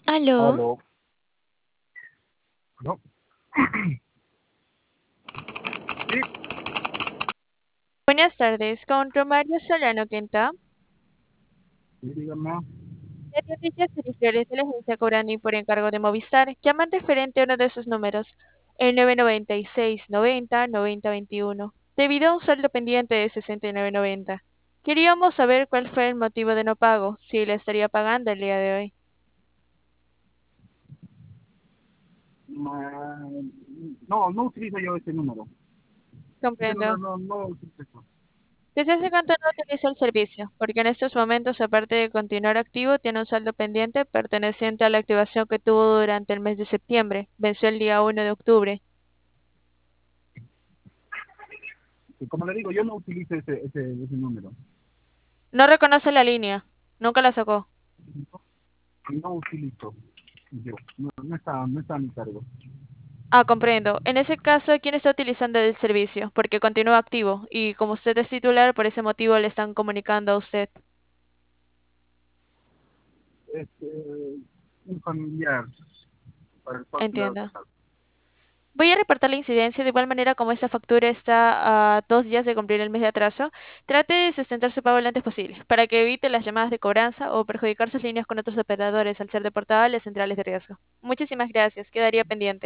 Aló, Aló, ¿no? Sí, buenas tardes, con Romario Solano Quinta. sí, dígame. De Noticias Periferias de la agencia Cobrani por encargo de Movistar, llaman referente a uno de sus números, el 996-90-9021, debido a un saldo pendiente de 69.90. Queríamos saber cuál fue el motivo de no pago, si le estaría pagando el día de hoy. Ma- No, no utilizo yo ese número. Ese número Comprendo. no utilizo. ¿Desde hace cuánto no utiliza el servicio? Porque en estos momentos, aparte de continuar activo, tiene un saldo pendiente perteneciente a la activación que tuvo durante el mes de septiembre. Venció el día 1 de octubre. Y como le digo, yo no utilizo ese número. No reconoce la línea. Nunca la sacó. No utilizo. Yo, no está a mi cargo. Ah, comprendo. En ese caso, ¿quién está utilizando el servicio? Porque continúa activo y como usted es titular, por ese motivo le están comunicando a usted. Es un familiar para el cual quiero Entiendo. tratar. Voy a reportar la incidencia de igual manera como esta factura está a 2 días de cumplir el mes de atraso. Trate de sustentar su pago lo antes posible para que evite las llamadas de cobranza o perjudicar sus líneas con otros operadores al ser deportables centrales de riesgo. Muchísimas gracias. Quedaría pendiente.